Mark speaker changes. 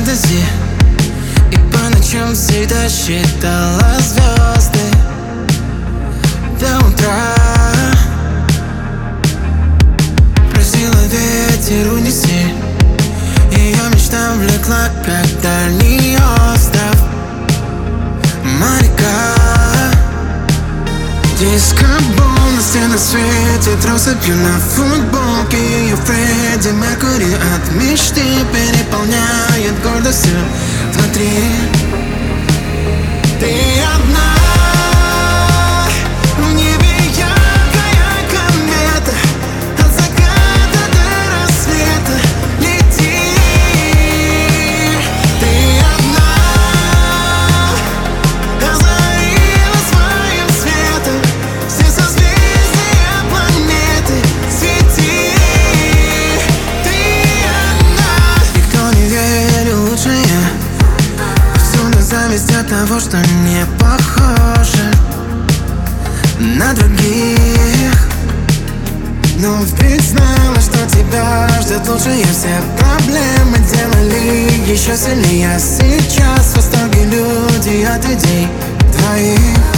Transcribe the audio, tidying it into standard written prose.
Speaker 1: фэнтези, и по ночам всегда считала звезды до утра. Просила ветер унеси, ее мечта влекла, как дальний остров моряка. Дискобол на стенах светит россыпью на футболке. Ее Фредди Меркьюри от мечты переполняет гордостью внутри. Ты одна в небе, яркая комета, от заката до рассвета лети. Ты одна озарила своим светом все созвездия планеты. Свети, ты одна. Никто не верил, лучше я. Повсюду зависть от того, что не похоже на других. Но ведь знала, что тебя ждет лучшее. Все проблемы делали еще сильнее. Сейчас в восторге люди от идей твоих.